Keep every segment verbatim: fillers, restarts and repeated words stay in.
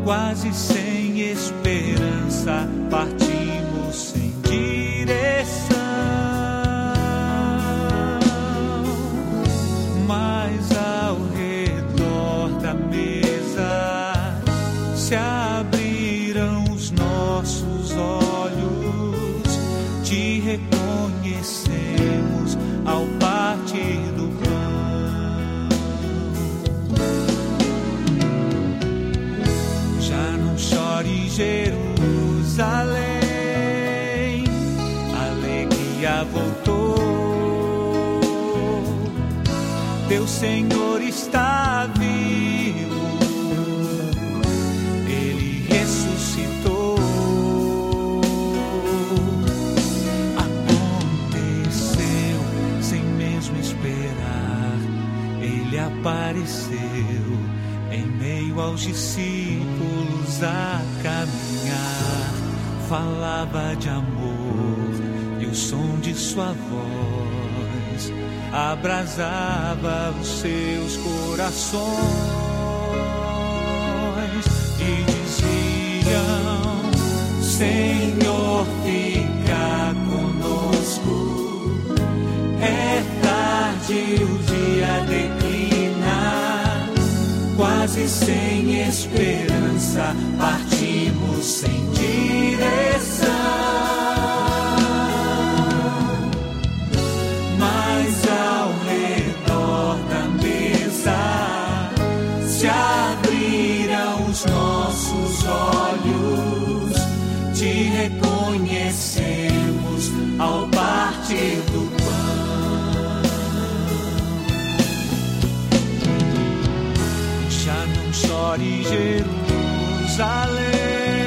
quase sem esperança, partimos sem direção. Mas ao redor da mesa se abriram os nossos olhos, te reconhecemos ao partir do pão. Já não chore, Jerusalém, a alegria voltou. Teu Senhor está vivo, Ele ressuscitou. Aconteceu sem mesmo esperar, Ele apareceu em meio aos discípulos a caminhar. Falava de amor e o som de sua voz abrasava os seus corações e diziam: Senhor, fica conosco, é tarde, o dia declina, quase sem esperança, partimos sem direção. Mas ao redor da mesa se abriram os nossos olhos, te reconhecemos ao partir do pão. Já não chore, Jerusalém,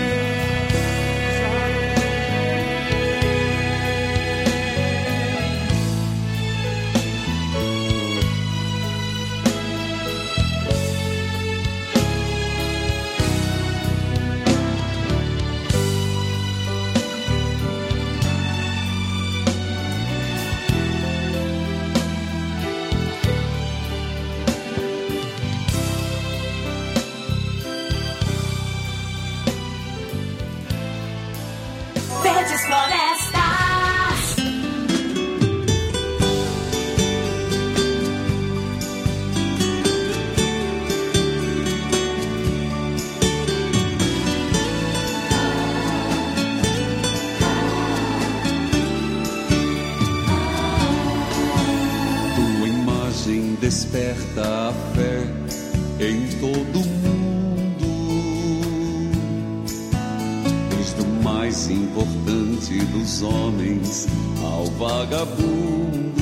desperta a fé em todo mundo, desde o mais importante dos homens ao vagabundo.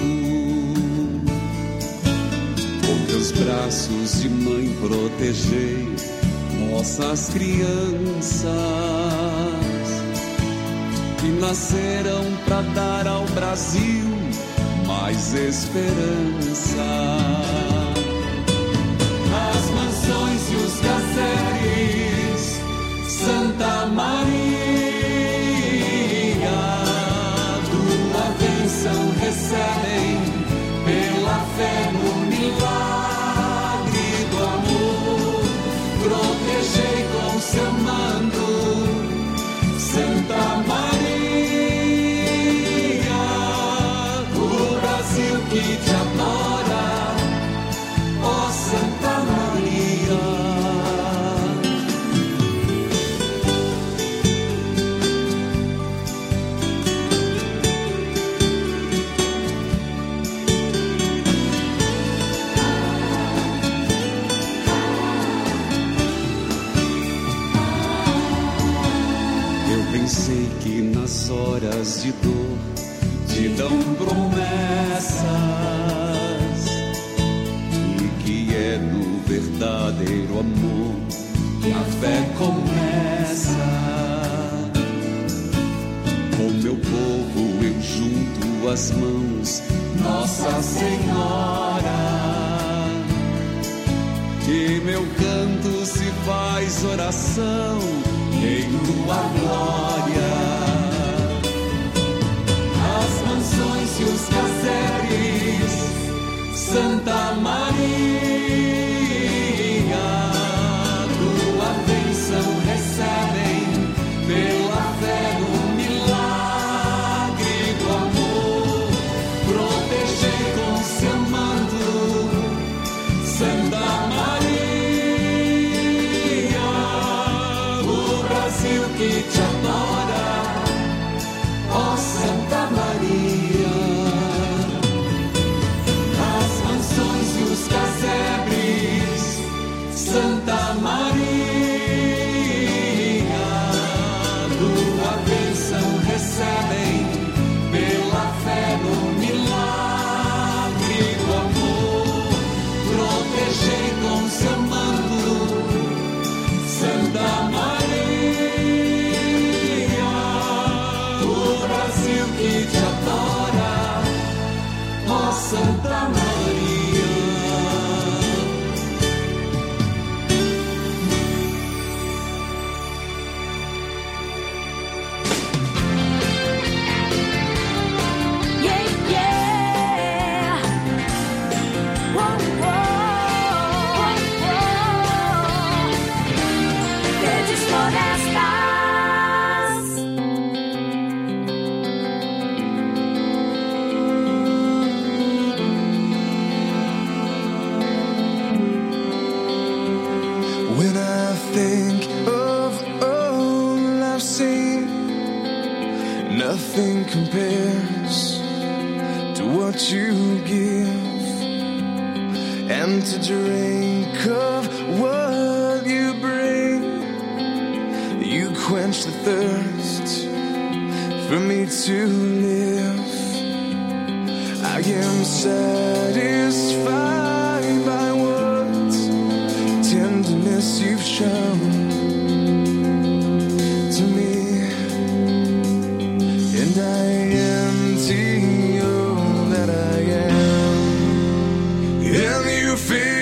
Com teus braços de mãe protegei nossas crianças que nasceram para dar ao Brasil mais esperança. As mansões e os casebres, Santa Maria, tua bênção recebem pela fé no milagre do amor. Protegei com seu manto, Santa Maria, que te adora, ó Santa Maria. Eu pensei que nas horas de dor te dão promessas, e que é no verdadeiro amor que a fé começa. Com meu povo eu junto as mãos, Nossa Senhora, que meu canto se faz oração em tua glória. E os casebres, Santa Maria, tua bênção nothing compares to what you give, and to drink of what you bring. You quench the thirst for me to live. I am satisfied by what tenderness you've shown to me, and I empty all that I am, and you feel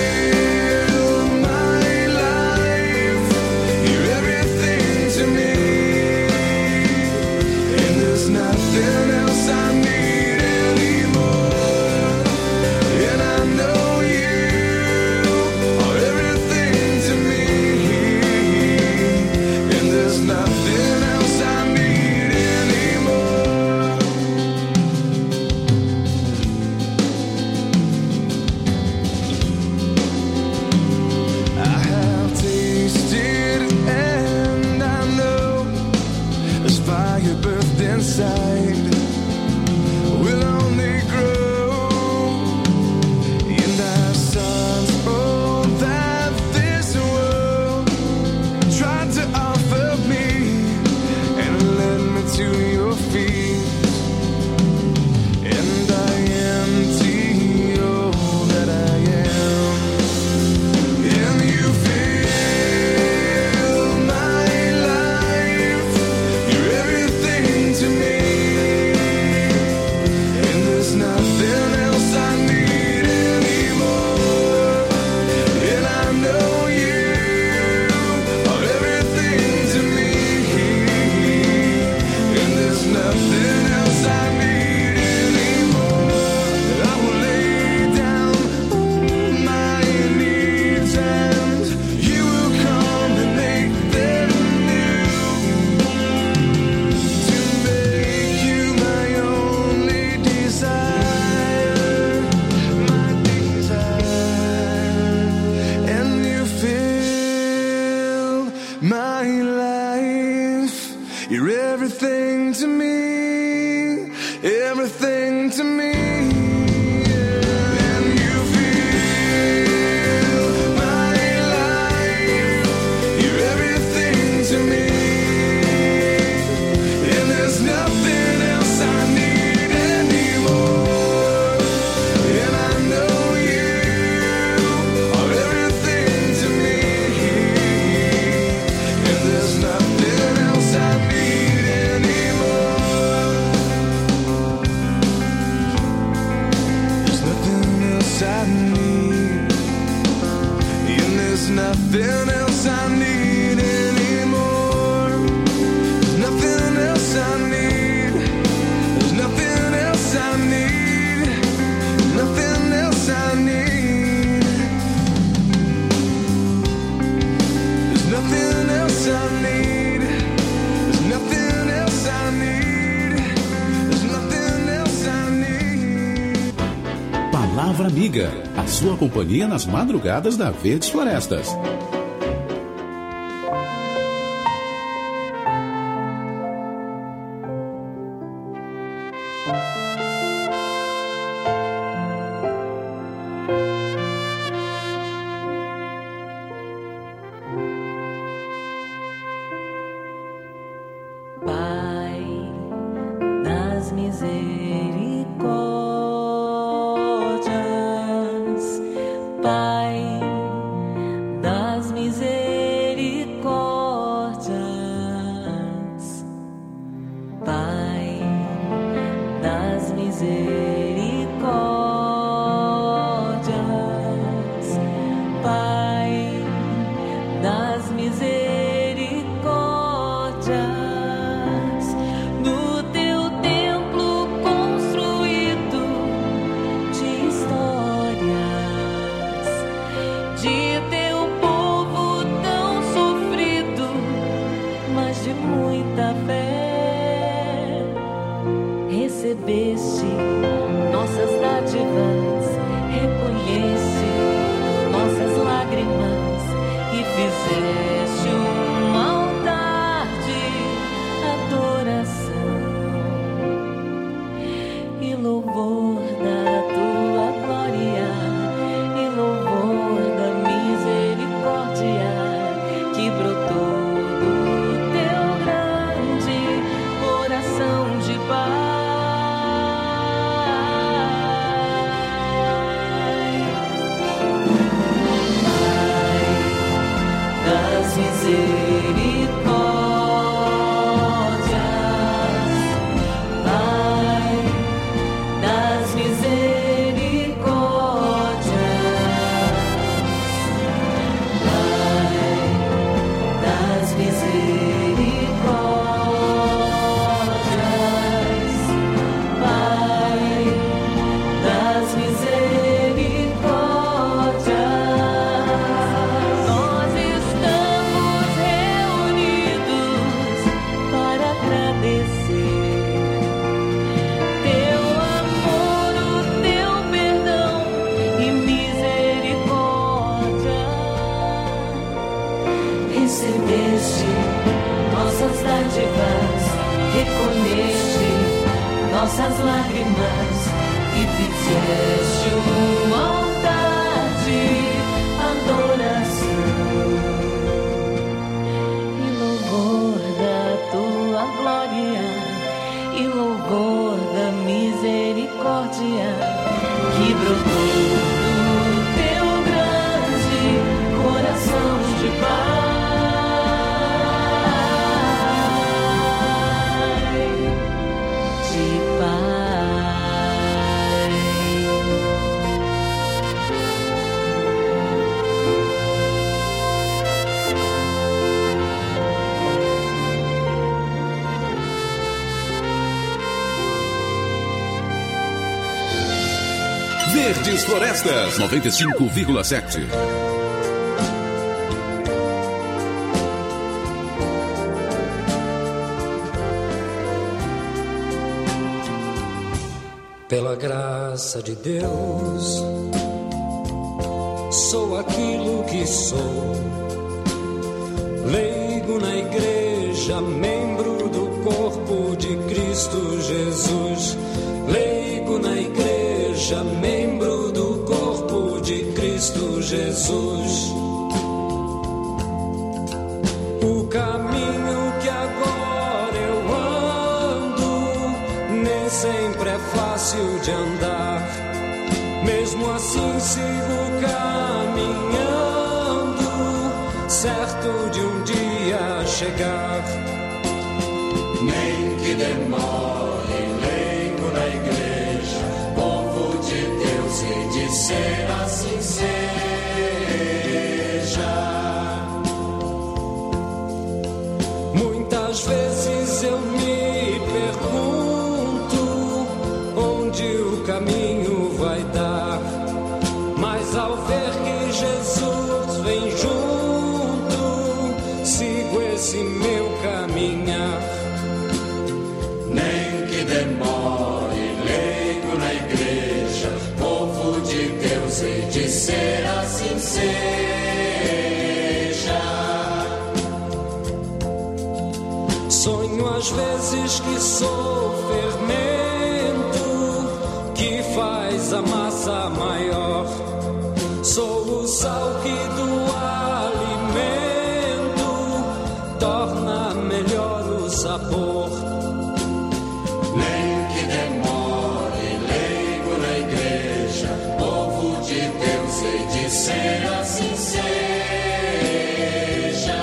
Palavra Amiga, a sua companhia nas madrugadas da Verdes Florestas. Fizeste um altar de adoração. Nossas lágrimas e fizeste um altar de adoração e louvor da tua glória e louvor da misericórdia que brotou do teu grande coração de paz. Verdes Florestas, noventa e cinco vírgula sete. Pela graça de Deus, sou aquilo que sou, leigo na igreja, membro do corpo de Cristo Jesus, leigo na igreja, membro do corpo de Cristo Jesus. O caminho que agora eu ando nem sempre é fácil de andar, mesmo assim sigo caminhando, certo de um dia chegar. Nem que demore, leigo na igreja, povo de Deus, e de ser assim seja. Muitas vezes eu me pergunto onde o caminho vai dar, mas ao ver que Jesus vem junto, sigo esse meu caminhar. Nem que demore, leigo na igreja, povo de Deus, e de ser assim seja. Sonho às vezes que sou fermento que faz a massa maior, sou o sal que do alimento torna melhor o sabor. Nem que demore, leigo na igreja, povo de Deus, e de ser assim seja.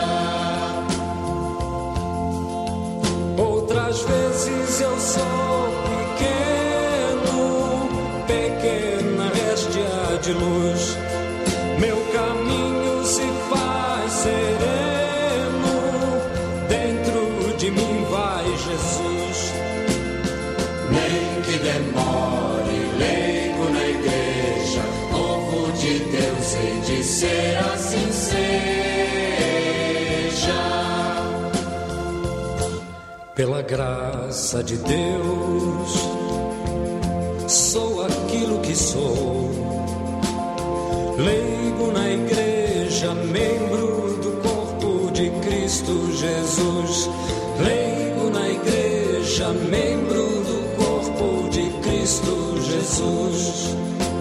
Outras vezes eu sou pequeno, pequena réstia de luz, meu caminho se faz sereno, dentro de mim vai Jesus. Nem que demore, leigo na igreja, povo de Deus, e de ser assim seja. Pela graça de Deus, sou aquilo que sou, leigo na igreja, membro do corpo de Cristo Jesus, leigo na igreja, membro do corpo de Cristo Jesus.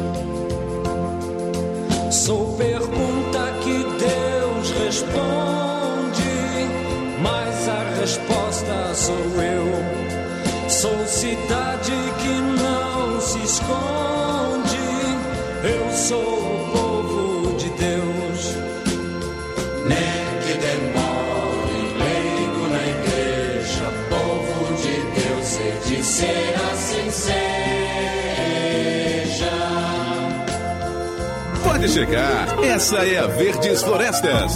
Sou pergunta que Deus responde, mas a resposta sou eu. Sou cidade que não se esconde, eu sou o povo de Deus. Nem que demore, ser assim seja. Pode chegar, essa é a Verdes Florestas.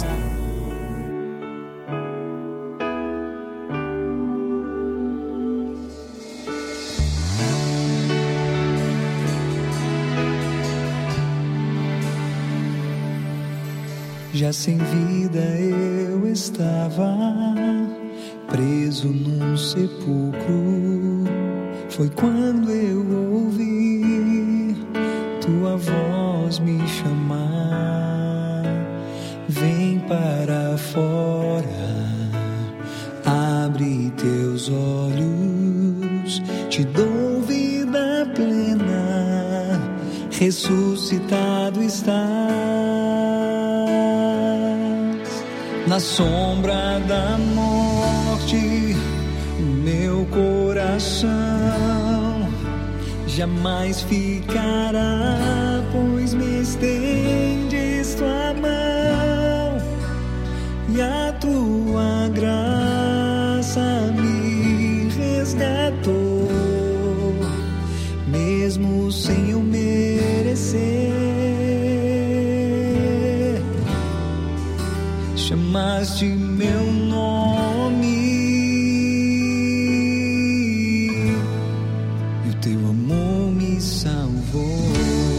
Já sem vida eu estava, preso num sepulcro. Foi quando eu ouvi tua voz me chamar. Vem para fora, abre teus olhos, te dou vida plena, ressuscitado estás. Na sombra da morte, meu coração jamais ficará, pois me estendes tua mão e a tua graça me resgatou, mesmo sem eu merecer. Chamaste meu nome e o teu amor me salvou.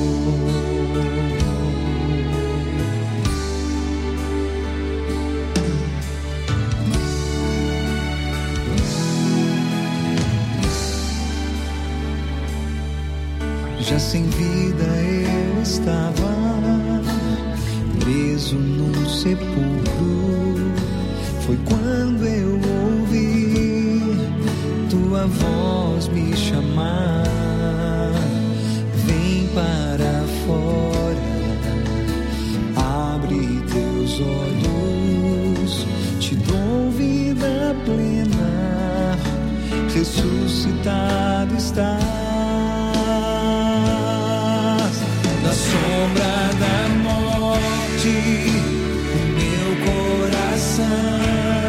Já sem vida eu estava, preso num sepulcro. Foi quando eu ouvi tua voz me chamar. Vem para fora, abre teus olhos, te dou vida plena, ressuscitado estás. Na sombra da morte, meu coração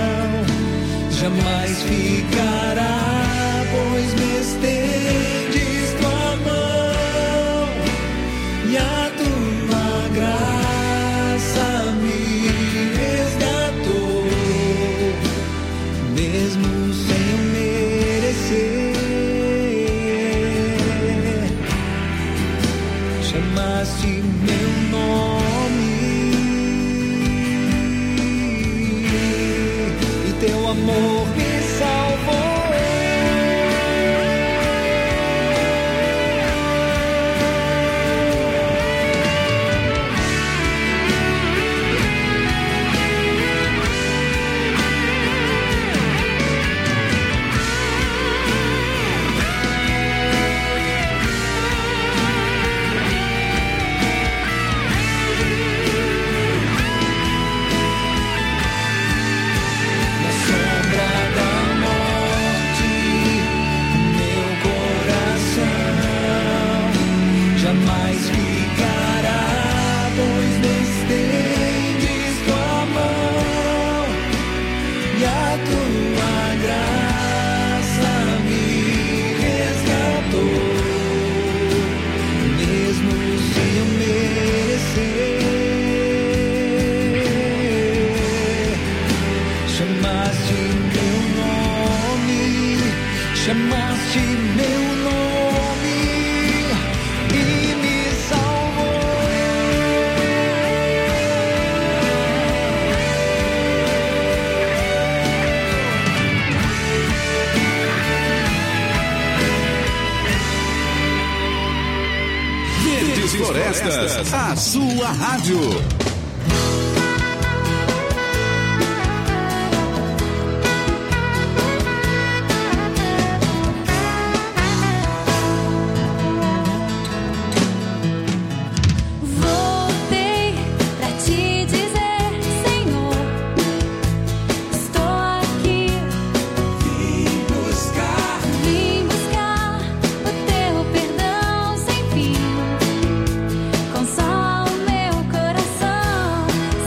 jamais ficará, pois me estendes tua mão e a tua graça me resgatou, mesmo sem eu merecer. Chamaste meu nome e teu amor me salvou. Chamaste meu nome e me salvou. Verdes Florestas, a sua rádio. Console meu coração.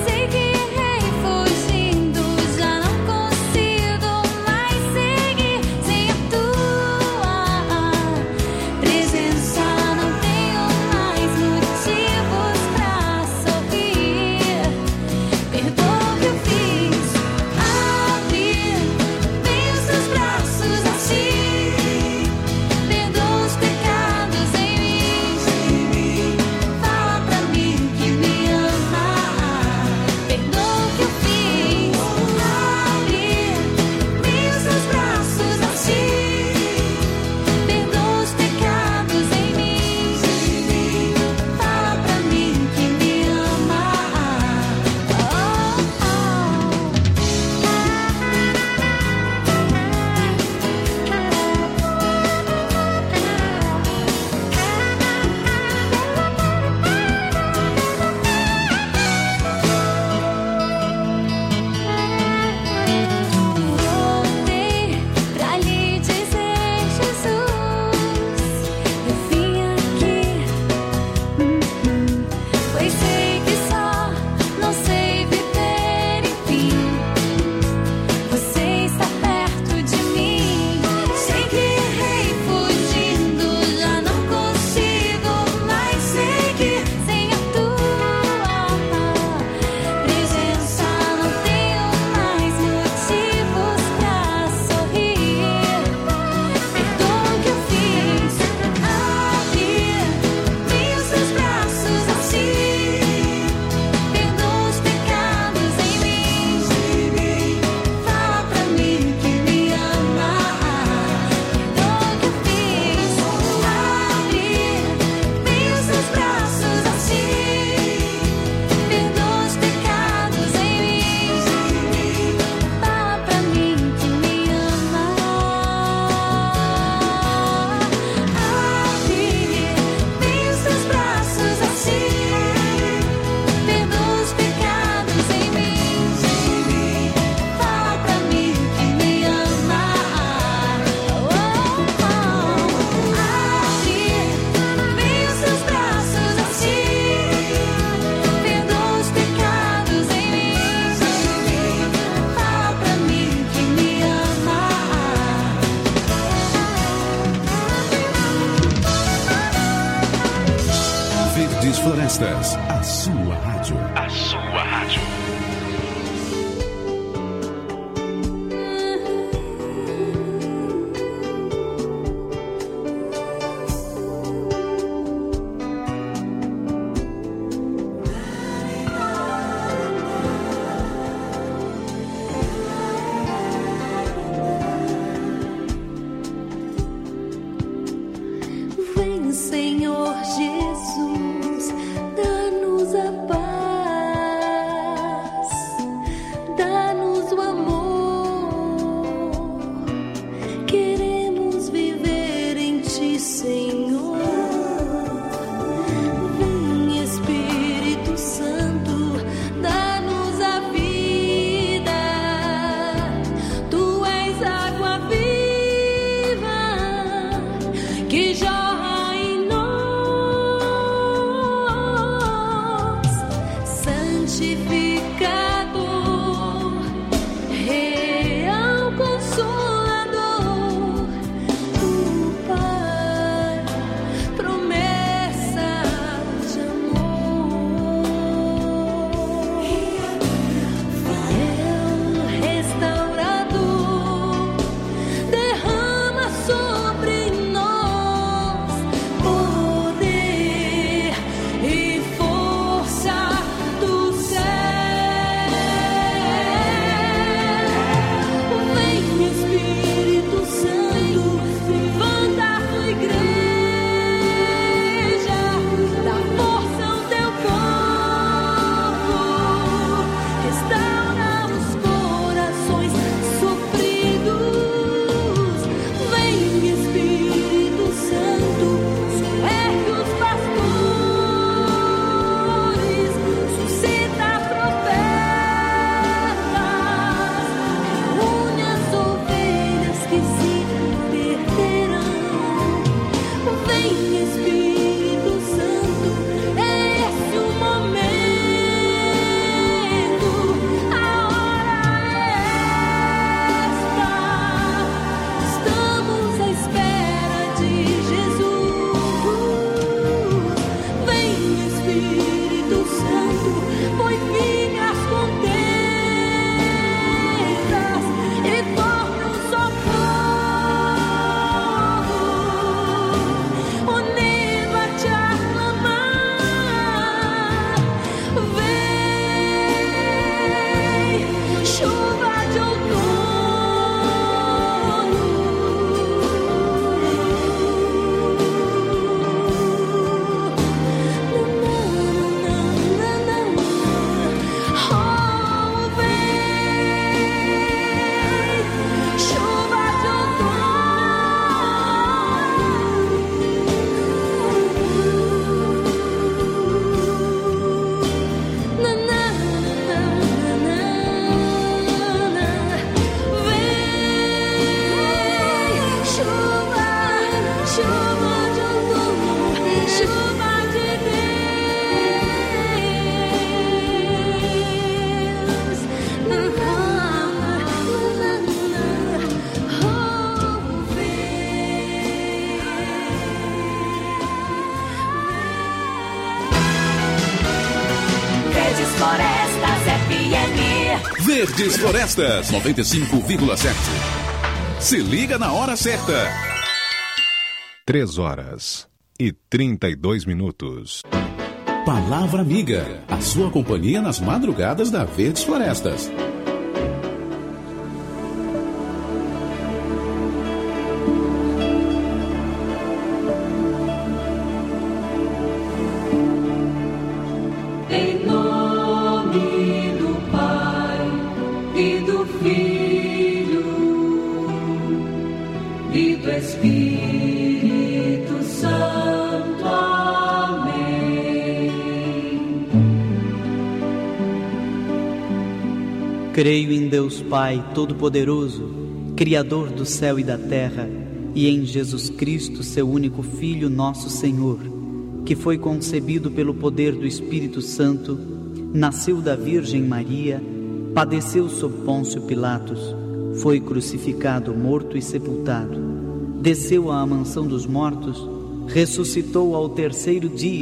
Florestas, a sua rádio. A sua rádio. Senhor Jesus, dá-nos a paz, dá-nos o amor. Queremos viver em Ti, Senhor. Vem, Espírito Santo, dá-nos a vida. Tu és água viva que jorra Verdes Florestas, noventa e cinco vírgula sete. Se liga na hora certa. Três horas e trinta e dois minutos. Palavra Amiga, a sua companhia nas madrugadas da Verdes Florestas. Creio em Deus Pai Todo-Poderoso, Criador do céu e da terra, e em Jesus Cristo, seu único Filho, nosso Senhor, que foi concebido pelo poder do Espírito Santo, nasceu da Virgem Maria, padeceu sob Pôncio Pilatos, foi crucificado, morto e sepultado, desceu à mansão dos mortos, ressuscitou ao terceiro dia,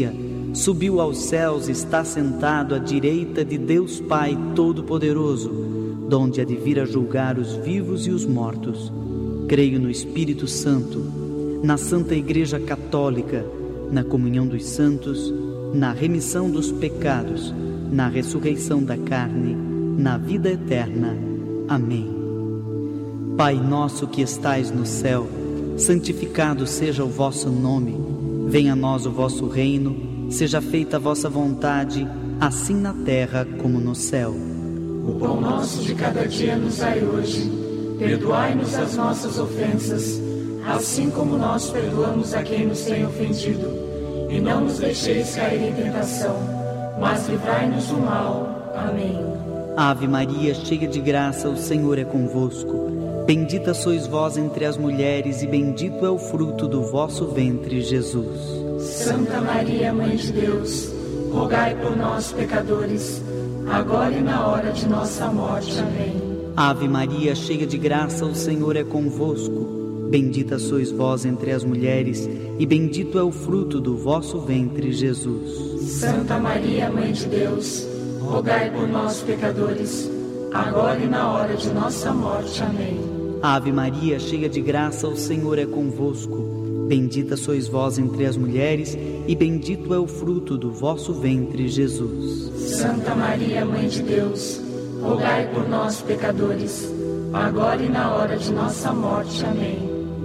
subiu aos céus e está sentado à direita de Deus Pai Todo-Poderoso, donde há de vir a julgar os vivos e os mortos. Creio no Espírito Santo, na Santa Igreja Católica, na comunhão dos santos, na remissão dos pecados, na ressurreição da carne, na vida eterna. Amém. Pai nosso que estais no céu, santificado seja o vosso nome. Venha a nós o vosso reino, seja feita a vossa vontade, assim na terra como no céu. O pão nosso de cada dia nos dai hoje. Perdoai-nos as nossas ofensas, assim como nós perdoamos a quem nos tem ofendido. E não nos deixeis cair em tentação, mas livrai-nos do mal. Amém. Ave Maria, cheia de graça, o Senhor é convosco. Bendita sois vós entre as mulheres, e bendito é o fruto do vosso ventre, Jesus. Santa Maria, Mãe de Deus, rogai por nós, pecadores, agora e na hora de nossa morte. Amém. Ave Maria, cheia de graça, o Senhor é convosco. Bendita sois vós entre as mulheres, e bendito é o fruto do vosso ventre, Jesus. Santa Maria, Mãe de Deus, rogai por nós, pecadores, agora e na hora de nossa morte. Amém. Ave Maria, cheia de graça, o Senhor é convosco. Bendita sois vós entre as mulheres, e bendito é o fruto do vosso ventre, Jesus. Santa Maria, Mãe de Deus, rogai por nós, pecadores, agora e na hora de nossa morte. Amém.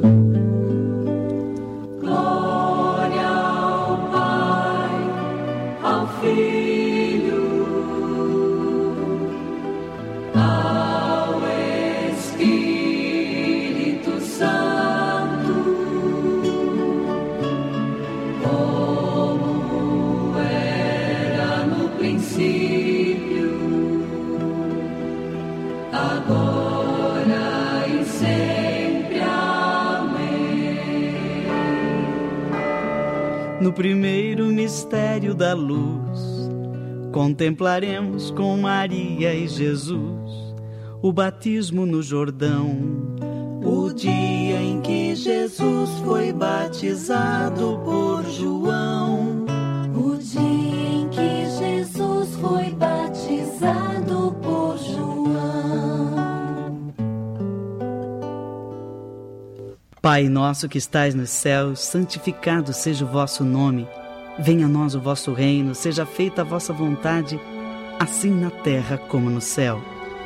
Glória ao Pai, ao Filho, ao Espírito Santo, como era no princípio, agora e sempre. Amém. No primeiro mistério da luz, contemplaremos com Maria e Jesus o batismo no Jordão, o dia em que Jesus foi batizado por João, O dia em que Jesus foi batizado por João. Pai nosso que estais nos céus, santificado seja o vosso nome. Venha a nós o vosso reino, seja feita a vossa vontade, assim na terra como no céu.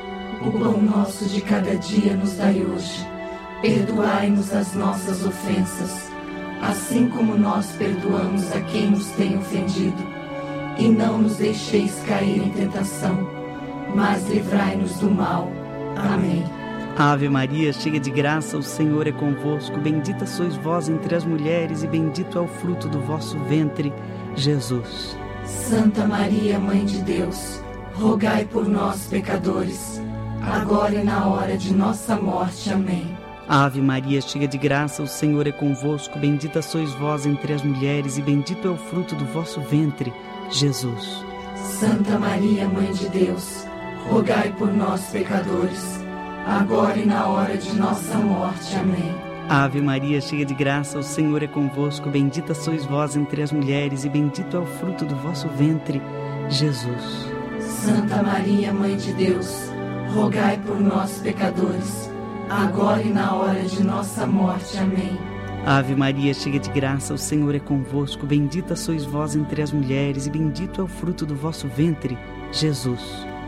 O pão nosso de cada dia nos dai hoje. Perdoai-nos as nossas ofensas, assim como nós perdoamos a quem nos tem ofendido. E não nos deixeis cair em tentação, mas livrai-nos do mal. Amém. Ave Maria, cheia de graça, o Senhor é convosco. Bendita sois vós entre as mulheres, e bendito é o fruto do vosso ventre, Jesus. Santa Maria, Mãe de Deus, rogai por nós, pecadores, agora e na hora de nossa morte. Amém. Ave Maria, cheia de graça, o Senhor é convosco. Bendita sois vós entre as mulheres, e bendito é o fruto do vosso ventre, Jesus. Santa Maria, Mãe de Deus, rogai por nós, pecadores, agora e na hora de nossa morte. Amém. Ave Maria, cheia de graça, o Senhor é convosco. Bendita sois vós entre as mulheres, e bendito é o fruto do vosso ventre, Jesus. Santa Maria, Mãe de Deus, rogai por nós, pecadores, agora e na hora de nossa morte. Amém. Ave Maria, cheia de graça, o Senhor é convosco. Bendita sois vós entre as mulheres, e bendito é o fruto do vosso ventre, Jesus.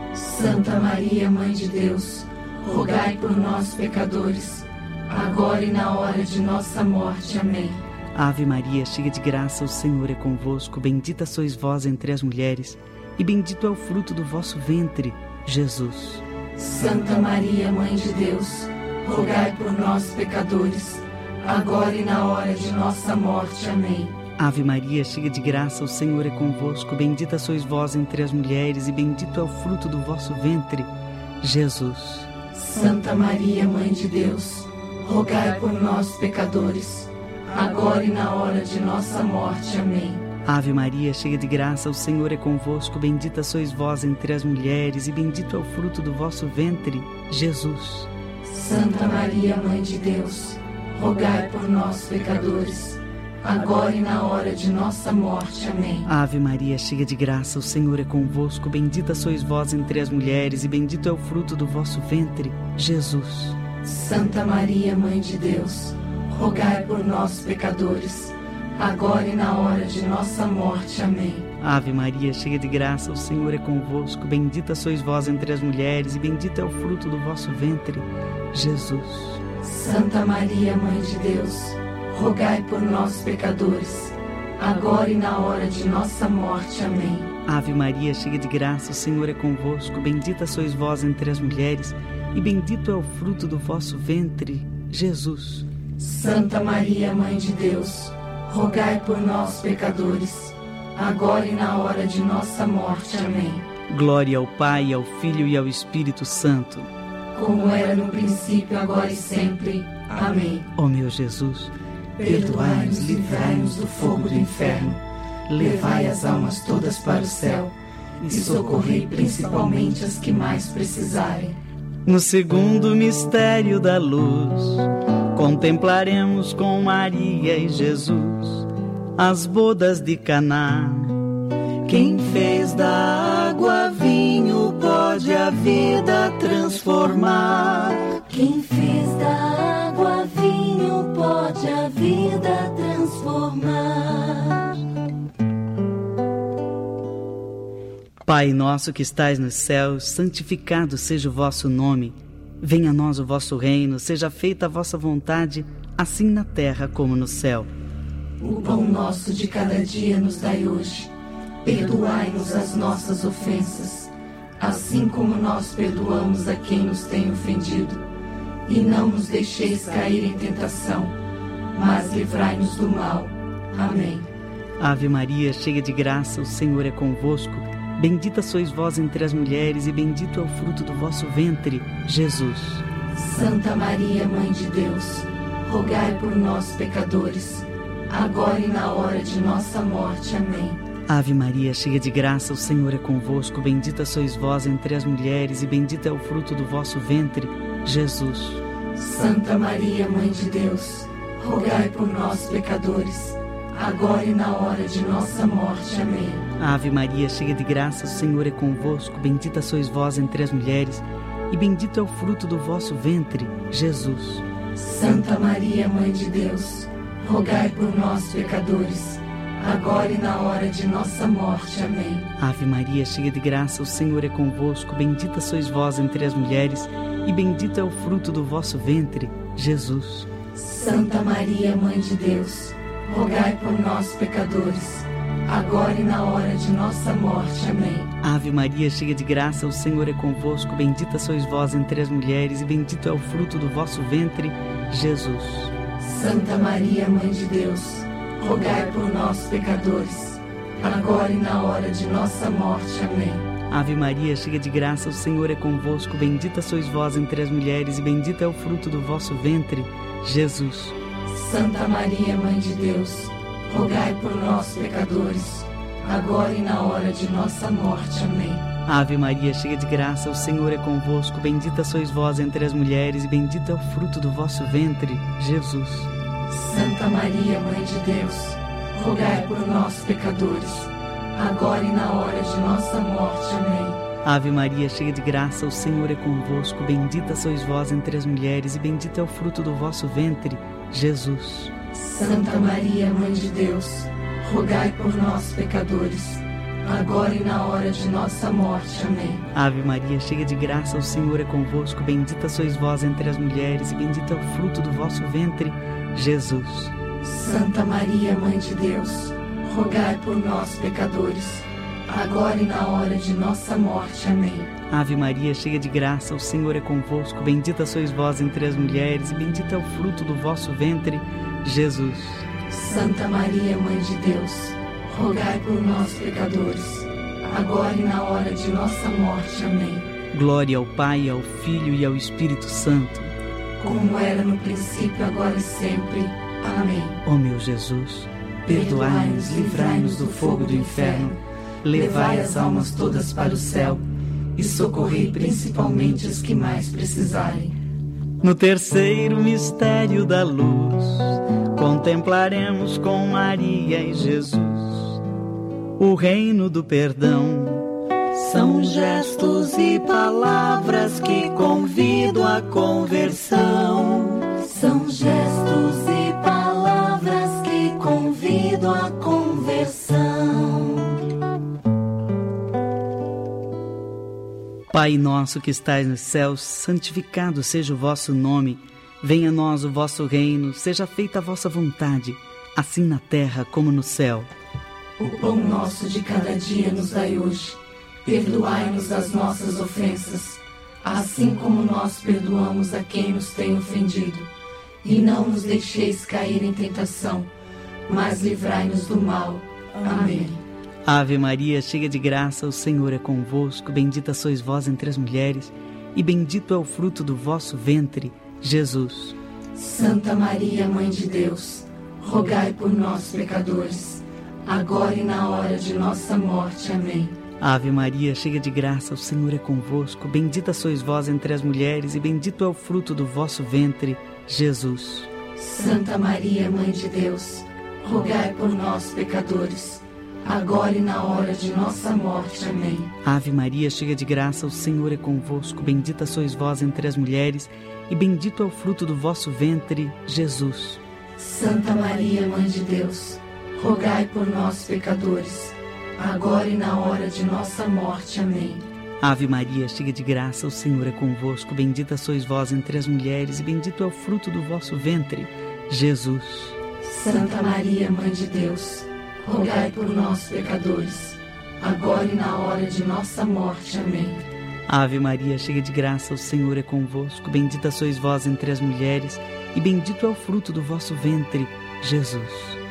Santa Maria, Mãe de Deus, rogai por nós, pecadores, agora e na hora de nossa morte. Amém. Ave Maria, cheia de graça, o Senhor é convosco. Bendita sois vós entre as mulheres, e bendito é o fruto do vosso ventre, Jesus. Santa Maria, Mãe de Deus, rogai por nós, pecadores, agora e na hora de nossa morte. Amém. Ave Maria, cheia de graça, o Senhor é convosco. Bendita sois vós entre as mulheres, e bendito é o fruto do vosso ventre, Jesus. Santa Maria, Mãe de Deus, rogai por nós, pecadores, agora e na hora de nossa morte. Amém. Ave Maria, cheia de graça, o Senhor é convosco. Bendita sois vós entre as mulheres, e bendito é o fruto do vosso ventre, Jesus. Santa Maria, Mãe de Deus, rogai por nós, pecadores, agora e na hora de nossa morte. Amém. Ave Maria, cheia de graça, o Senhor é convosco. Bendita sois vós entre as mulheres, e bendito é o fruto do vosso ventre, Jesus. Santa Maria, Mãe de Deus, rogai por nós, pecadores, agora e na hora de nossa morte. Amém. Ave Maria, cheia de graça, o Senhor é convosco. Bendita sois vós entre as mulheres, e bendito é o fruto do vosso ventre, Jesus. Santa Maria, Mãe de Deus, rogai por nós, pecadores, agora e na hora de nossa morte. Amém. Ave Maria, cheia de graça, o Senhor é convosco. Bendita sois vós entre as mulheres, e bendito é o fruto do vosso ventre, Jesus. Santa Maria, Mãe de Deus, rogai por nós, pecadores, agora e na hora de nossa morte. Amém. Glória ao Pai, ao Filho e ao Espírito Santo, como era no princípio, agora e sempre. Amém. Ó meu Jesus, perdoai-nos, livrai-nos do fogo do inferno, levai as almas todas para o céu e socorrei principalmente as que mais precisarem. No segundo mistério da luz, contemplaremos com Maria e Jesus as bodas de Caná. Quem fez da água vinho pode a vida transformar. Quem fez da água vinho pode a vida transformar. Pai nosso que estais nos céus, santificado seja o vosso nome. Venha a nós o vosso reino, seja feita a vossa vontade, assim na terra como no céu. O pão nosso de cada dia nos dai hoje. Perdoai-nos as nossas ofensas, assim como nós perdoamos a quem nos tem ofendido. E não nos deixeis cair em tentação, mas livrai-nos do mal. Amém. Ave Maria, cheia de graça, o Senhor é convosco. Bendita sois vós entre as mulheres, e bendito é o fruto do vosso ventre, Jesus. Santa Maria, Mãe de Deus, rogai por nós, pecadores, agora e na hora de nossa morte. Amém. Ave Maria, cheia de graça, o Senhor é convosco. Bendita sois vós entre as mulheres, e bendito é o fruto do vosso ventre, Jesus. Santa Maria, Mãe de Deus, rogai por nós, pecadores, agora e na hora de nossa morte. Amém. Ave Maria, cheia de graça, o Senhor é convosco. Bendita sois vós entre as mulheres, e bendito é o fruto do vosso ventre, Jesus. Santa Maria, Mãe de Deus, rogai por nós, pecadores, agora e na hora de nossa morte. Amém. Ave Maria, cheia de graça, o Senhor é convosco. Bendita sois vós entre as mulheres, e bendito é o fruto do vosso ventre, Jesus. Santa Maria, Mãe de Deus, rogai por nós, pecadores, agora e na hora de nossa morte. Amém. Ave Maria, cheia de graça, o Senhor é convosco. Bendita sois vós entre as mulheres, e bendito é o fruto do vosso ventre, Jesus. Santa Maria, Mãe de Deus, rogai por nós, pecadores, agora e na hora de nossa morte. Amém. Ave Maria, cheia de graça, o Senhor é convosco. Bendita sois vós entre as mulheres, e bendito é o fruto do vosso ventre, Jesus. Santa Maria, Mãe de Deus, rogai por nós, pecadores, agora e na hora de nossa morte. Amém. Ave Maria, cheia de graça, o Senhor é convosco. Bendita sois vós entre as mulheres, e bendito é o fruto do vosso ventre, Jesus. Santa Maria, Mãe de Deus, rogai por nós, pecadores, agora e na hora de nossa morte. Amém. Ave Maria, cheia de graça, o Senhor é convosco. Bendita sois vós entre as mulheres, e bendito é o fruto do vosso ventre, Jesus. Santa Maria, Mãe de Deus, rogai por nós, pecadores, agora e na hora de nossa morte. Amém. Ave Maria, cheia de graça, o Senhor é convosco. Bendita sois vós entre as mulheres, e bendito é o fruto do vosso ventre, Jesus. Santa Maria, Mãe de Deus, rogai por nós, pecadores, agora e na hora de nossa morte. Amém. Ave Maria, cheia de graça, o Senhor é convosco. Bendita sois vós entre as mulheres, e bendito é o fruto do vosso ventre, Jesus. Santa Maria, Mãe de Deus, rogai por nós, pecadores, agora e na hora de nossa morte. Amém. Glória ao Pai, ao Filho e ao Espírito Santo, como era no princípio, agora e sempre. Amém. Ó meu Jesus, perdoai-nos, livrai-nos do fogo do inferno, levai as almas todas para o céu e socorrei principalmente as que mais precisarem. No terceiro mistério da luz, contemplaremos com Maria e Jesus o reino do perdão. São gestos e palavras que convidam à conversão. São gestos e palavras que convidam à conversão. Pai nosso que estais nos céus, santificado seja o vosso nome. Venha a nós o vosso reino, seja feita a vossa vontade, assim na terra como no céu. O pão nosso de cada dia nos dai hoje. Perdoai-nos as nossas ofensas, assim como nós perdoamos a quem nos tem ofendido. E não nos deixeis cair em tentação, mas livrai-nos do mal. Amém. Ave Maria, cheia de graça, o Senhor é convosco. Bendita sois vós entre as mulheres, e bendito é o fruto do vosso ventre, Jesus. Santa Maria, Mãe de Deus, rogai por nós, pecadores, agora e na hora de nossa morte. Amém. Ave Maria, cheia de graça, o Senhor é convosco. Bendita sois vós entre as mulheres, e bendito é o fruto do vosso ventre, Jesus. Santa Maria, Mãe de Deus, rogai por nós, pecadores, agora e na hora de nossa morte. Amém. Ave Maria, cheia de graça, o Senhor é convosco. Bendita sois vós entre as mulheres, e bendito é o fruto do vosso ventre, Jesus. Santa Maria, Mãe de Deus, rogai por nós, pecadores, agora e na hora de nossa morte. Amém. Ave Maria, cheia de graça, o Senhor é convosco. Bendita sois vós entre as mulheres, e bendito é o fruto do vosso ventre, Jesus. Santa Maria, Mãe de Deus, rogai por nós, pecadores, agora e na hora de nossa morte. Amém. Ave Maria, cheia de graça, o Senhor é convosco. Bendita sois vós entre as mulheres, e bendito é o fruto do vosso ventre, Jesus.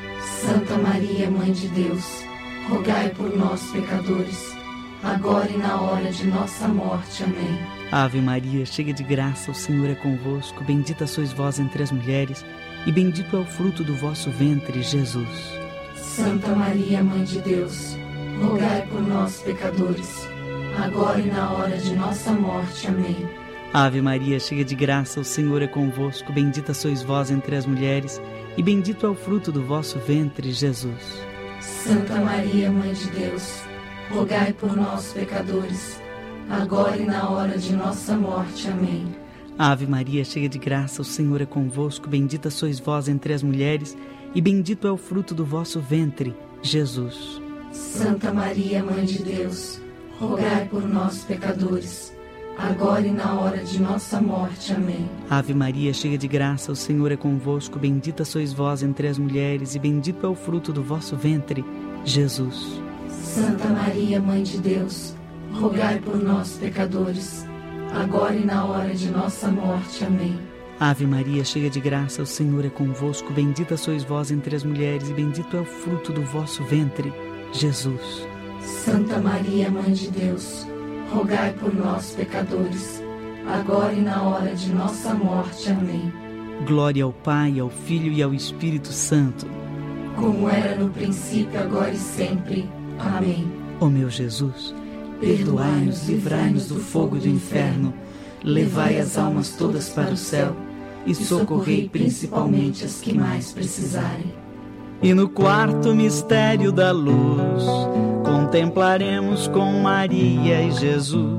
Santa Maria, Mãe de Deus, rogai por nós, pecadores, agora e na hora de nossa morte. Amém. Ave Maria, cheia de graça, o Senhor é convosco. Bendita sois vós entre as mulheres, e bendito é o fruto do vosso ventre, Jesus. Santa Maria, Mãe de Deus, rogai por nós, pecadores, agora e na hora de nossa morte. Amém. Ave Maria, cheia de graça, o Senhor é convosco. Bendita sois vós entre as mulheres, e bendito é o fruto do vosso ventre, Jesus. Santa Maria, Mãe de Deus, rogai por nós, pecadores, agora e na hora de nossa morte. Amém. Ave Maria, cheia de graça, o Senhor é convosco. Bendita sois vós entre as mulheres, e bendito é o fruto do vosso ventre, Jesus. Santa Maria, Mãe de Deus, rogai por nós, pecadores, agora e na hora de nossa morte. Amém. Ave Maria, cheia de graça, o Senhor é convosco. Bendita sois vós entre as mulheres, e bendito é o fruto do vosso ventre, Jesus. Santa Maria, Mãe de Deus, rogai por nós, pecadores, agora e na hora de nossa morte. Amém. Ave Maria, cheia de graça, o Senhor é convosco. Bendita sois vós entre as mulheres, e bendito é o fruto do vosso ventre, Jesus. Santa Maria, Mãe de Deus, rogai por nós, pecadores, agora e na hora de nossa morte. Amém. Glória ao Pai, ao Filho e ao Espírito Santo, como era no princípio, agora e sempre. Amém. Ó meu Jesus, perdoai-nos, livrai-nos do fogo do inferno, levai as almas todas para o céu, e socorrei principalmente as que mais precisarem. E no quarto mistério da luz, contemplaremos com Maria e Jesus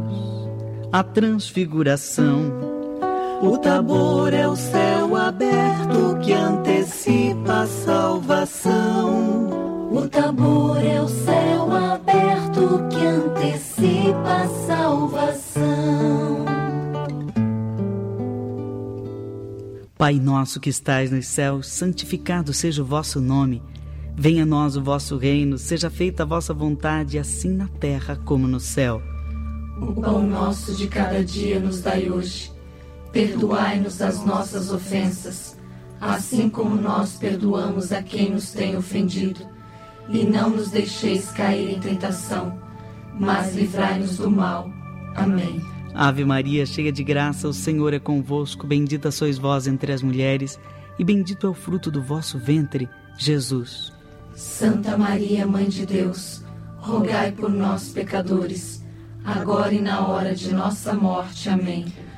a transfiguração. O Tabor é o céu aberto que antecipa a salvação. O Tabor é o céu aberto que antecipa a salvação. Pai nosso que estais nos céus, santificado seja o vosso nome. Venha a nós o vosso reino, seja feita a vossa vontade, assim na terra como no céu. O pão nosso de cada dia nos dai hoje. Perdoai-nos as nossas ofensas, assim como nós perdoamos a quem nos tem ofendido. E não nos deixeis cair em tentação, mas livrai-nos do mal. Amém. Ave Maria, cheia de graça, o Senhor é convosco. Bendita sois vós entre as mulheres, e bendito é o fruto do vosso ventre, Jesus. Santa Maria, Mãe de Deus, rogai por nós, pecadores, agora e na hora de nossa morte. Amém.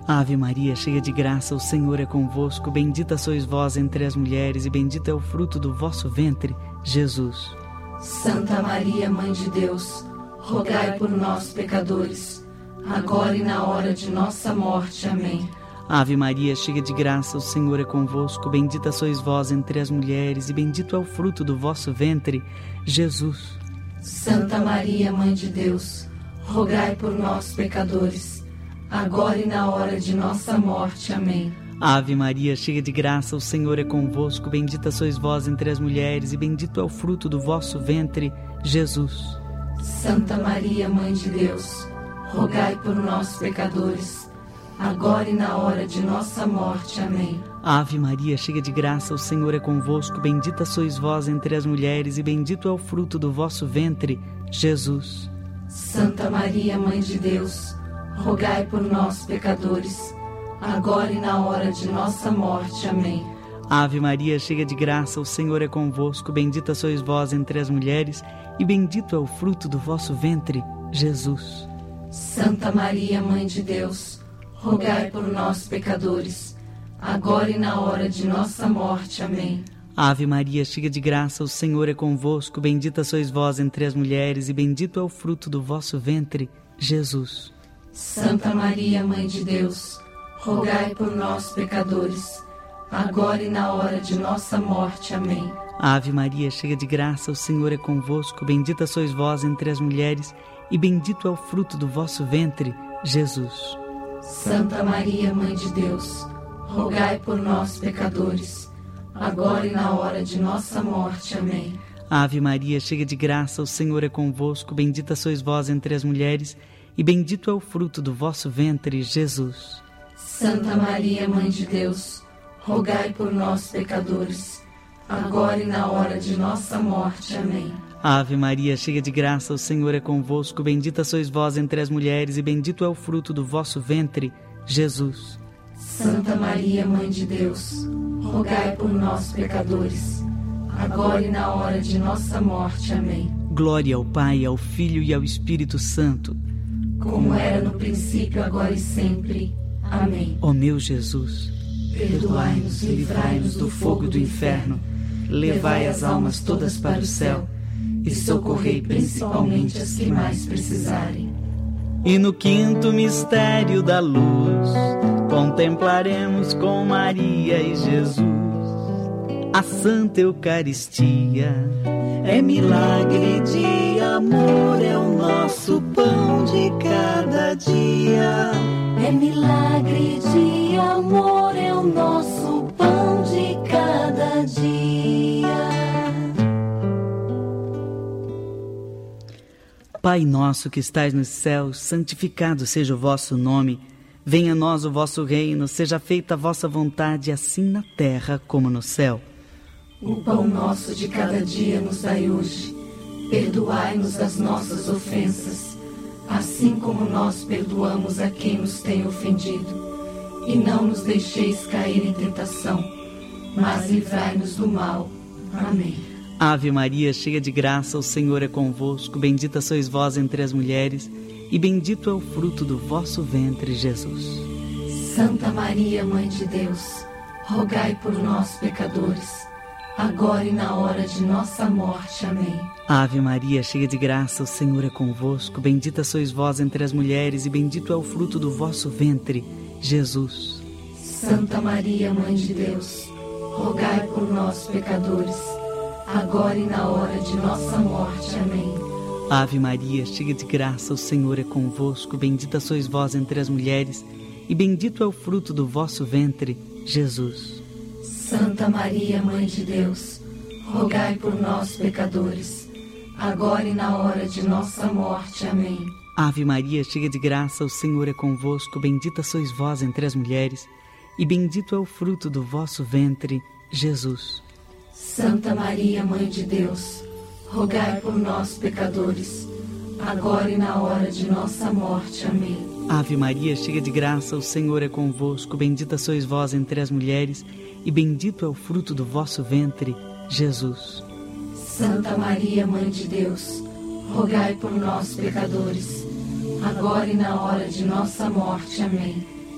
Ave Maria, cheia de graça, o Senhor é convosco. Bendita sois vós entre as mulheres, e bendito é o fruto do vosso ventre, Jesus. Santa Maria, Mãe de Deus, rogai por nós, pecadores, agora e na hora de nossa morte. Amém. Ave Maria, cheia de graça, o Senhor é convosco. Bendita sois vós entre as mulheres, e bendito é o fruto do vosso ventre, Jesus. Santa Maria, Mãe de Deus, rogai por nós, pecadores, agora e na hora de nossa morte. Amém. Ave Maria, cheia de graça, o Senhor é convosco. Bendita sois vós entre as mulheres, e bendito é o fruto do vosso ventre, Jesus. Santa Maria, Mãe de Deus, rogai por nós, pecadores, agora e na hora de nossa morte. Amém. Ave Maria, cheia de graça, o Senhor é convosco. Bendita sois vós entre as mulheres, e bendito é o fruto do vosso ventre, Jesus. Santa Maria, Mãe de Deus, rogai por nós, pecadores, agora e na hora de nossa morte. Amém. Ave Maria, cheia de graça, o Senhor é convosco. Bendita sois vós entre as mulheres, e bendito é o fruto do vosso ventre, Jesus. Santa Maria, Mãe de Deus, rogai por nós, pecadores, agora e na hora de nossa morte. Amém. Ave Maria, cheia de graça, o Senhor é convosco. Bendita sois vós entre as mulheres, e bendito é o fruto do vosso ventre, Jesus. Santa Maria, Mãe de Deus, rogai por nós, pecadores, agora e na hora de nossa morte. Amém. Ave Maria, cheia de graça, o Senhor é convosco. Bendita sois vós entre as mulheres, e bendito é o fruto do vosso ventre, Jesus. Santa Maria, Mãe de Deus, rogai por nós, pecadores, agora e na hora de nossa morte. Amém. Ave Maria, cheia de graça, o Senhor é convosco. Bendita sois vós entre as mulheres, e bendito é o fruto do vosso ventre, Jesus. Santa Maria, Mãe de Deus, rogai por nós, pecadores, agora e na hora de nossa morte. Amém. Ave Maria, cheia de graça, o Senhor é convosco. Bendita sois vós entre as mulheres, e bendito é o fruto do vosso ventre, Jesus. Santa Maria, Mãe de Deus, rogai por nós, pecadores, agora e na hora de nossa morte. Amém. Glória ao Pai, ao Filho e ao Espírito Santo, como era no princípio, agora e sempre. Amém. Ó meu Jesus, perdoai-nos e livrai-nos do fogo do inferno, levai as almas todas para o céu e socorrei principalmente as que mais precisarem. E no quinto mistério da luz, contemplaremos com Maria e Jesus a Santa Eucaristia. É milagre de amor, é o nosso pão de cada dia. É milagre de amor, é o nosso pão de cada dia. Pai nosso que estais nos céus, santificado seja o vosso nome. Venha a nós o vosso reino, seja feita a vossa vontade, assim na terra como no céu. O pão nosso de cada dia nos dai hoje. Perdoai-nos as nossas ofensas, assim como nós perdoamos a quem nos tem ofendido. E não nos deixeis cair em tentação, mas livrai-nos do mal. Amém. Ave Maria, cheia de graça, o Senhor é convosco. Bendita sois vós entre as mulheres, e bendito é o fruto do vosso ventre, Jesus. Santa Maria, Mãe de Deus, rogai por nós, pecadores, agora e na hora de nossa morte. Amém. Ave Maria, cheia de graça, o Senhor é convosco. Bendita sois vós entre as mulheres, e bendito é o fruto do vosso ventre, Jesus. Santa Maria, Mãe de Deus, rogai por nós, pecadores, agora e na hora de nossa morte. Amém. Ave Maria, cheia de graça, o Senhor é convosco. Bendita sois vós entre as mulheres, e bendito é o fruto do vosso ventre, Jesus. Santa Maria, Mãe de Deus, rogai por nós, pecadores, agora e na hora de nossa morte. Amém. Ave Maria, cheia de graça, o Senhor é convosco. Bendita sois vós entre as mulheres, e bendito é o fruto do vosso ventre, Jesus. Santa Maria, Mãe de Deus, rogai por nós, pecadores, agora e na hora de nossa morte. Amém. Ave Maria, cheia de graça, o Senhor é convosco. Bendita sois vós entre as mulheres, e bendito é o fruto do vosso ventre, Jesus. Santa Maria, Mãe de Deus, rogai por nós, pecadores, agora e na hora de nossa morte. Amém.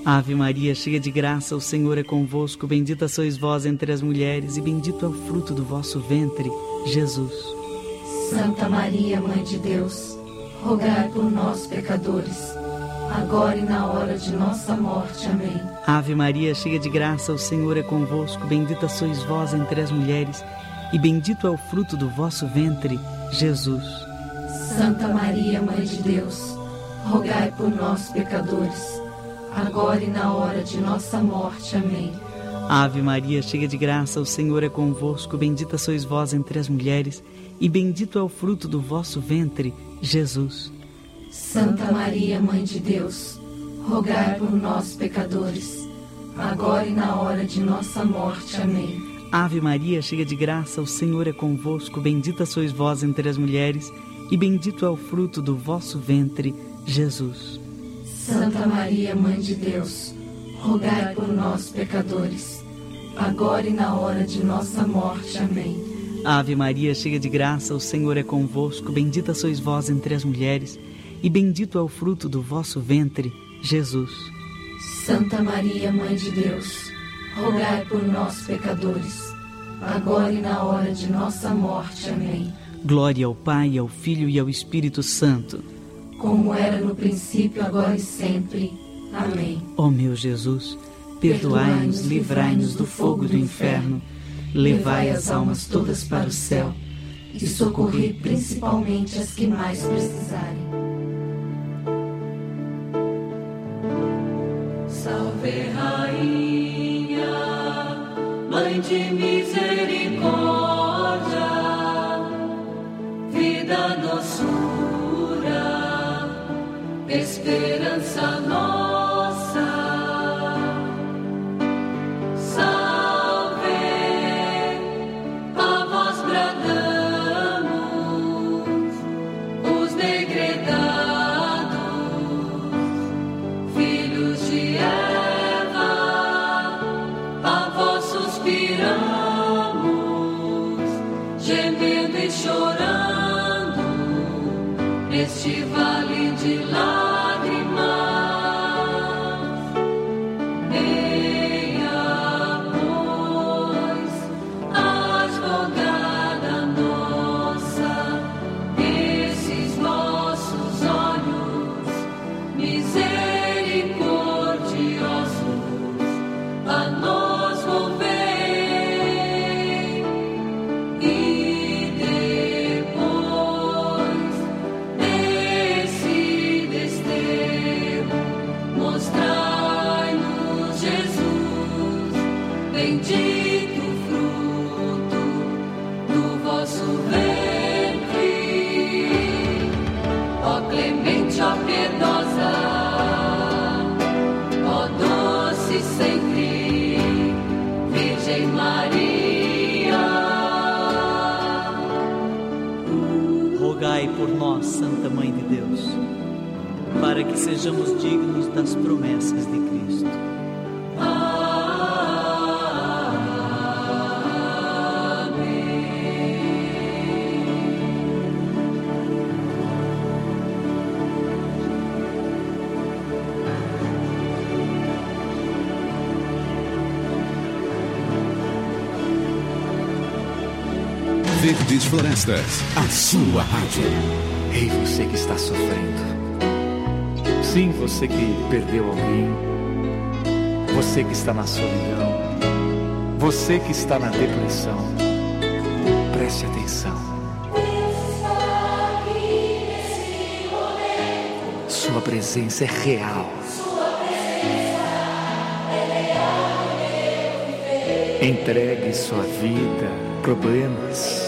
Ave Maria, cheia de graça, o Senhor é convosco. Bendita sois vós entre as mulheres, e bendito é o fruto do vosso ventre, Jesus. Santa Maria, Mãe de Deus, rogai por nós, pecadores, agora e na hora de nossa morte. Amém. Ave Maria, cheia de graça, o Senhor é convosco. Bendita sois vós entre as mulheres, e bendito é o fruto do vosso ventre, Jesus. Santa Maria, Mãe de Deus, rogai por nós, pecadores, agora e na hora de nossa morte. Amém. Ave Maria, cheia de graça, o Senhor é convosco. Bendita sois vós entre as mulheres, e bendito é o fruto do vosso ventre, Jesus. Santa Maria, Mãe de Deus, rogai por nós, pecadores, agora e na hora de nossa morte. Amém. Ave Maria, cheia de graça, o Senhor é convosco. Bendita sois vós entre as mulheres, e bendito é o fruto do vosso ventre, Jesus. Santa Maria, Mãe de Deus, rogai por nós, pecadores, agora e na hora de nossa morte. Amém. Ave Maria, cheia de graça, o Senhor é convosco. Bendita sois vós entre as mulheres, e bendito é o fruto do vosso ventre, Jesus. Santa Maria, Mãe de Deus, rogai por nós, pecadores, agora e na hora de nossa morte. Amém. Glória ao Pai, ao Filho e ao Espírito Santo, como era no princípio, agora e sempre. Amém. Ó meu Jesus, perdoai-nos, livrai-nos do fogo do inferno, levai as almas todas para o céu e socorrei principalmente as que mais precisarem. Salve, Rainha, Mãe de misericórdia, vida, doçura, esperança nossa. Salve, a vós bradamos, os degredados, filhos de Eva, a vós suspiramos, gemendo e chorando neste vale de lágrimas. Venha, pois, advogada nossa, esses vossos olhos misericordiosos a nós volvei. E depois desse desterro, mostrai-nos Jesus, bendito fruto do vosso ventre. Ó clemente, ó piedosa, ó doce sempre Virgem Maria. Rogai por nós, Santa Mãe de Deus, para que sejamos dignos das promessas de Cristo. Verdes Florestas, a sua rádio. Ei, você que está sofrendo. Sim, você que perdeu alguém. Você que está na solidão. Você que está na depressão. Preste atenção. Sua presença é real. Entregue sua vida, problemas.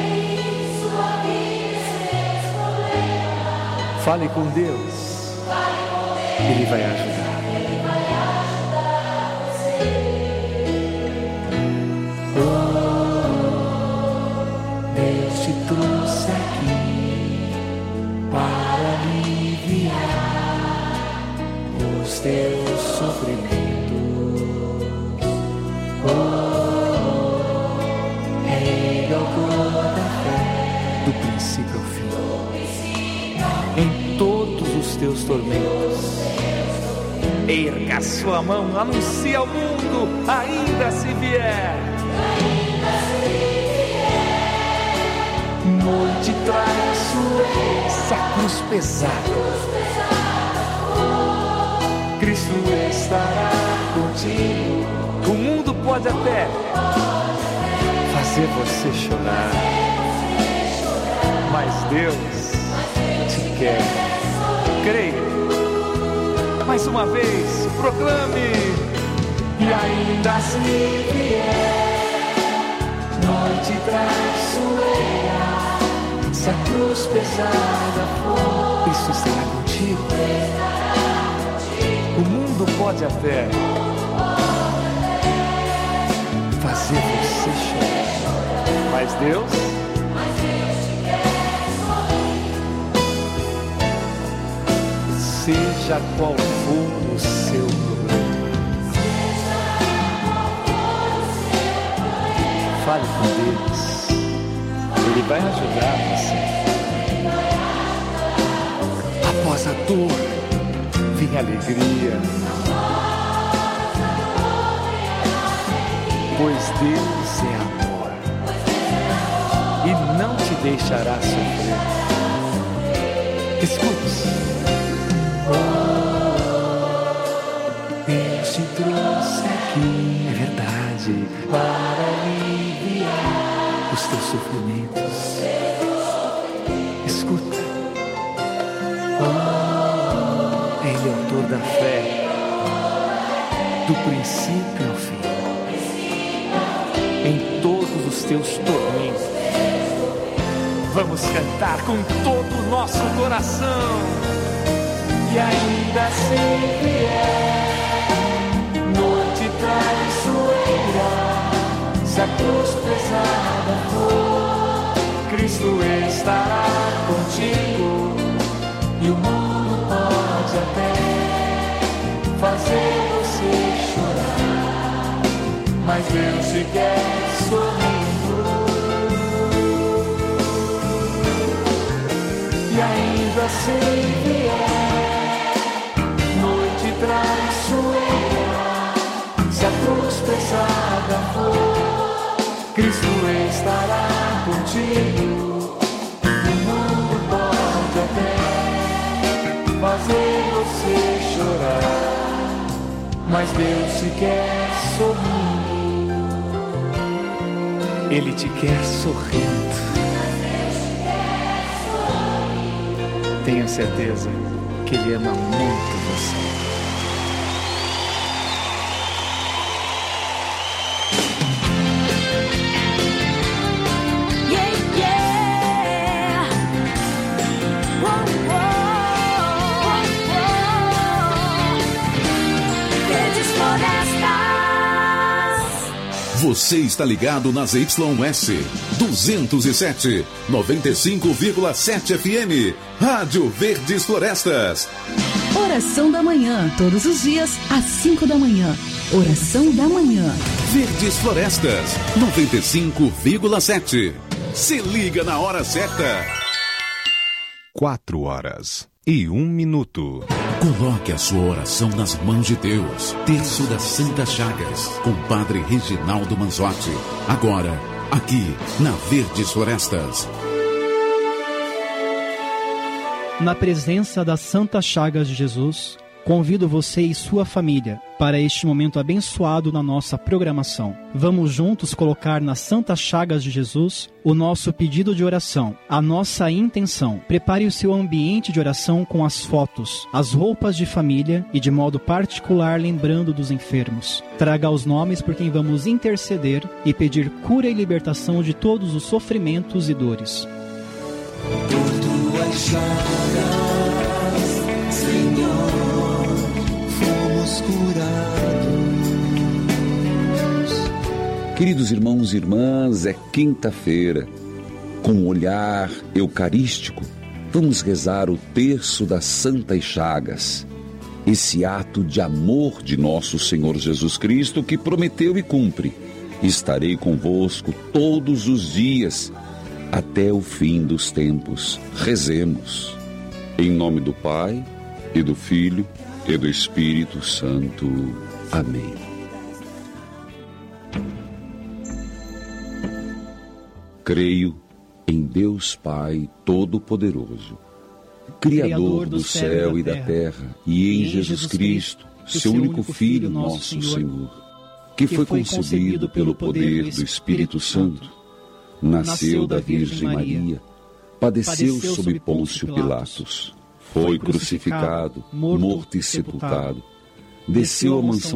Fale com Deus. Ele vai ajudar. Oh, Deus te trouxe aqui para aliviar os teus sofrimentos. Do princípio ao fim, em todos os teus tormentos, Erga sua mão, anuncie ao mundo, ainda se vier. Ainda se vier. Noite traiçoeira, se a cruz pesada, Cristo estará contigo. O mundo pode até fazer você chorar, mas Deus te quer. Creia. Mais uma vez, proclame. E ainda se vier noite traiçoeira, se a cruz pesada for, Cristo estará contigo. O mundo pode até fazer você chorar, mas Deus, seja qual for o seu problema, fale com Deus, Ele vai ajudar você. Após a dor, vem a alegria, pois Deus é amor e não te deixará sofrer. Escute. Deus te trouxe aqui, é verdade, para aliviar os teus sofrimentos. Escuta. Oh, Ele é o autor da fé, do princípio ao fim. Em todos os teus tormentos, vamos cantar com todo o nosso coração. E ainda se vier noite traiçoeira, se a cruz pesada for, Cristo estará contigo. E o mundo pode até fazer você chorar, mas Deus te quer sorrindo. E ainda se vier traiçoeira, se a cruz pesada for, Cristo estará contigo. O mundo pode até fazer você chorar, mas Deus te quer sorrindo. Ele te quer sorrindo. Tenha certeza que Ele ama muito você. Você está ligado nas Y S duzentos e sete, noventa e cinco vírgula sete F M, Rádio Verdes Florestas. Oração da manhã, todos os dias, às cinco da manhã. Oração da manhã. Verdes Florestas, noventa e cinco vírgula sete. Se liga na hora certa. Quatro horas e um minuto. Coloque a sua oração nas mãos de Deus. Terço das Santas Chagas, com Padre Reginaldo Manzotti. Agora, aqui, na Verdes Florestas. Na presença das Santas Chagas de Jesus, convido você e sua família para este momento abençoado na nossa programação. Vamos juntos colocar nas Santas Chagas de Jesus o nosso pedido de oração, a nossa intenção. Prepare o seu ambiente de oração com as fotos, as roupas de família e de modo particular lembrando dos enfermos. Traga os nomes por quem vamos interceder e pedir cura e libertação de todos os sofrimentos e dores. Por tuas chagas, Senhor, fomos curados. Queridos irmãos e irmãs, é quinta-feira. Com um olhar eucarístico, vamos rezar o terço das Santas Chagas. Esse ato de amor de nosso Senhor Jesus Cristo que prometeu e cumpre. Estarei convosco todos os dias, até o fim dos tempos. Rezemos. Em nome do Pai, e do Filho, e do Espírito Santo. Amém. Creio em Deus Pai Todo-Poderoso, Criador do céu e da terra, e em Jesus Cristo, seu único Filho, nosso Senhor, que foi concebido pelo poder do Espírito Santo, nasceu da Virgem Maria, padeceu sob Pôncio Pilatos, foi crucificado, morto e sepultado, desceu à mansão